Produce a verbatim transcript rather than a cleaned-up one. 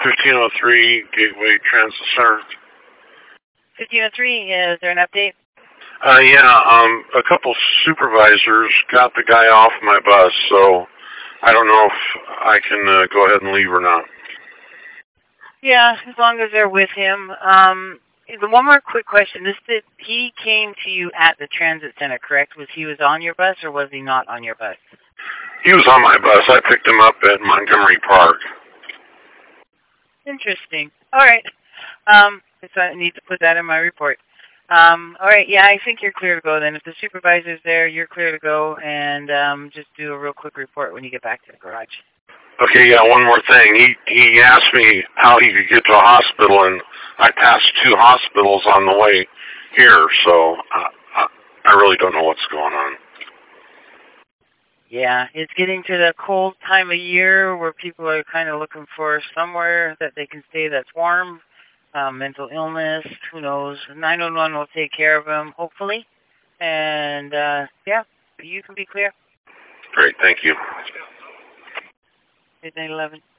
fifteen oh three Gateway Transit Center. fifteen oh three, is there an update? Uh, yeah, um, a couple supervisors got the guy off my bus, so I don't know if I can uh, go ahead and leave or not. Yeah, as long as they're with him. Um, one more quick question. This did, he came to you at the transit center, correct? Was he was on your bus or was he not on your bus? He was on my bus. I picked him up at Montgomery Park. Interesting. All right. Um, so I need to put that in my report. Um, all right. Yeah, I think you're clear to go then. If the supervisor's there, you're clear to go, and um, just do a real quick report when you get back to the garage. Okay, yeah, one more thing. He he asked me how he could get to a hospital, and I passed two hospitals on the way here, so I, I, I really don't know what's going on. Yeah, it's getting to the cold time of year where people are kind of looking for somewhere that they can stay that's warm. Um, mental illness, who knows. nine one one will take care of them, hopefully. And, uh, yeah, you can be clear. Great, thank you. nine eleven.